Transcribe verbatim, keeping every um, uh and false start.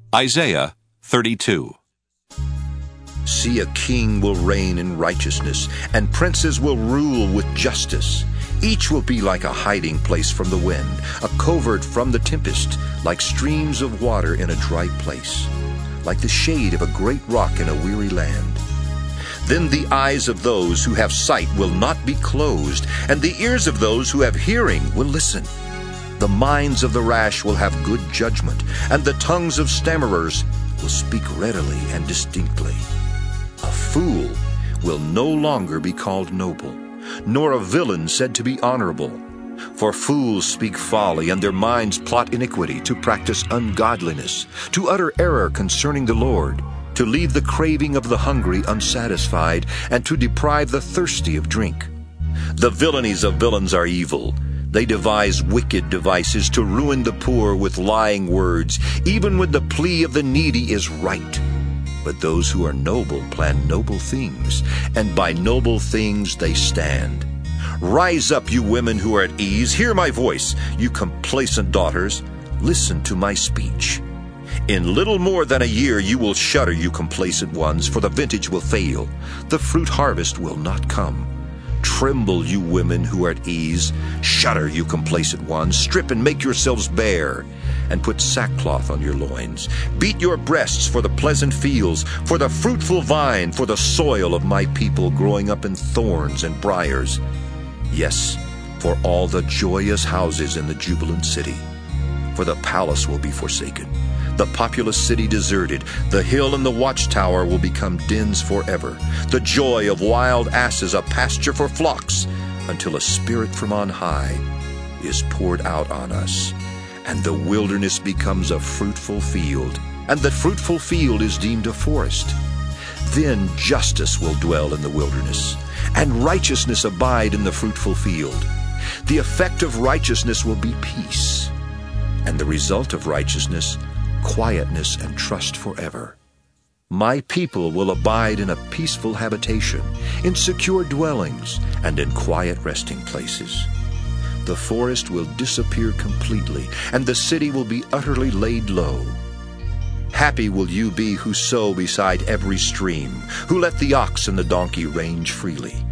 Isaiah thirty-two. See, a king will reign in righteousness, and princes will rule with justice. Each will be like a hiding place from the wind, a covert from the tempest, like streams of water in a dry place, like the shade of a great rock in a weary land. Then the eyes of those who have sight will not be closed, and the ears of those who have hearing will listen. The minds of the rash will have good judgment, and the tongues of stammerers will speak readily and distinctly. A fool will no longer be called noble, nor a villain said to be honorable. For fools speak folly, and their minds plot iniquity, to practice ungodliness, to utter error concerning the Lord, to leave the craving of the hungry unsatisfied, and to deprive the thirsty of drink. The villainies of villains are evil. They devise wicked devices to ruin the poor with lying words, even when the plea of the needy is right. But those who are noble plan noble things, and by noble things they stand. Rise up, you women who are at ease. Hear my voice, you complacent daughters. Listen to my speech. In little more than a year you will shudder, you complacent ones, for the vintage will fail. The fruit harvest will not come. Tremble, you women who are at ease. Shudder, you complacent ones. Strip and make yourselves bare, and put sackcloth on your loins. Beat your breasts for the pleasant fields, for the fruitful vine, for the soil of my people growing up in thorns and briars. Yes, for all the joyous houses in the jubilant city. For the palace will be forsaken, the populous city deserted. The hill and the watchtower will become dens forever. The joy of wild asses a pasture for flocks, until a spirit from on high is poured out on us, and the wilderness becomes a fruitful field, and the fruitful field is deemed a forest. Then justice will dwell in the wilderness, and righteousness abide in the fruitful field. The effect of righteousness will be peace, and the result of righteousness, quietness and trust forever. My people will abide in a peaceful habitation, in secure dwellings, and in quiet resting places. The forest will disappear completely, and the city will be utterly laid low. Happy will you be who sow beside every stream, who let the ox and the donkey range freely.